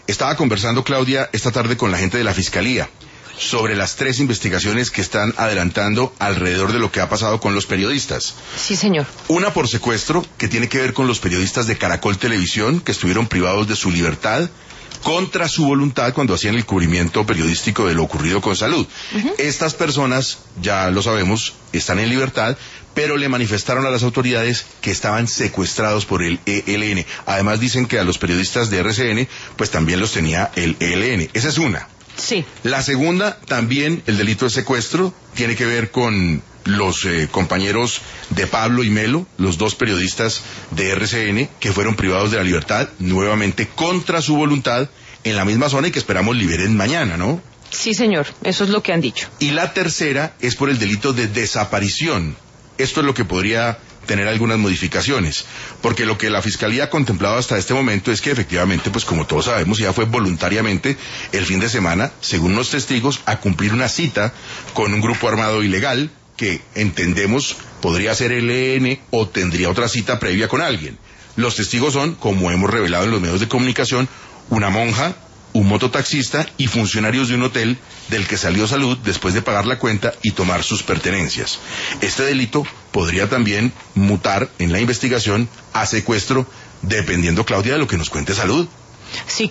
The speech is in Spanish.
Estaba conversando, Claudia, esta tarde con la gente de la Fiscalía sobre las 3 investigaciones que están adelantando alrededor de lo que ha pasado con los periodistas. Sí, señor. Una por secuestro, que tiene que ver con los periodistas de Caracol Televisión, que estuvieron privados de su libertad contra su voluntad cuando hacían el cubrimiento periodístico de lo ocurrido con Salud. Estas personas, ya lo sabemos, están en libertad, pero le manifestaron a las autoridades que estaban secuestrados por el ELN. Además dicen que a los periodistas de RCN, pues también los tenía el ELN. Esa es una. Sí. La segunda, también el delito de secuestro, tiene que ver con los compañeros de Pablo y Melo, los 2 periodistas de RCN, que fueron privados de la libertad, nuevamente contra su voluntad, en la misma zona y que esperamos liberen mañana, ¿no? Sí, señor, eso es lo que han dicho. Y la tercera es por el delito de desaparición. Esto es lo que podría tener algunas modificaciones, porque lo que la Fiscalía ha contemplado hasta este momento es que efectivamente, pues como todos sabemos, ya fue voluntariamente el fin de semana, según los testigos, a cumplir una cita con un grupo armado ilegal que entendemos podría ser el ELN o tendría otra cita previa con alguien. Los testigos son, como hemos revelado en los medios de comunicación, una monja, un mototaxista y funcionarios de un hotel del que salió Salud después de pagar la cuenta y tomar sus pertenencias. Este delito podría también mutar en la investigación a secuestro, dependiendo, Claudia, de lo que nos cuente Salud. Sí.